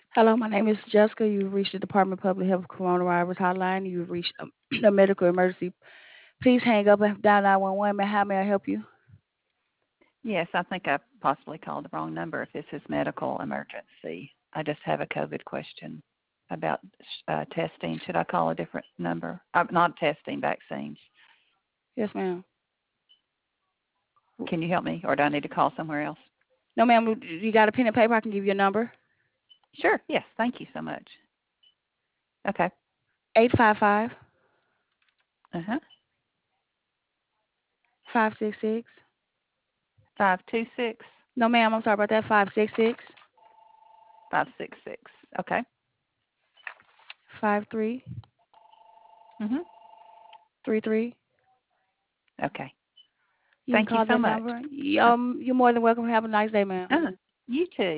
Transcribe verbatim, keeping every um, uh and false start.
Hello, my name is Jessica. You've reached the Department of Public Health Coronavirus Hotline. You've reached um, a medical emergency. Please hang up and dial nine one one. May How may I help you? Yes, I think I possibly called the wrong number if this is medical emergency. I just have a COVID question about uh, testing. Should I call a different number? Uh, not testing, vaccines. Yes, ma'am. Can you help me, or do I need to call somewhere else? No, ma'am. You got a pen and paper? I can give you a number. Sure, yes, thank you so much. Okay. Eight five five Uh-huh. five six six. five two six, No, ma'am. I'm sorry about that. Five six six five six six. Okay. five three Mhm. three three. Okay. You can Thank you call so that much. number. Uh, Um, you're more than welcome. Have a nice day, ma'am. uh, you too.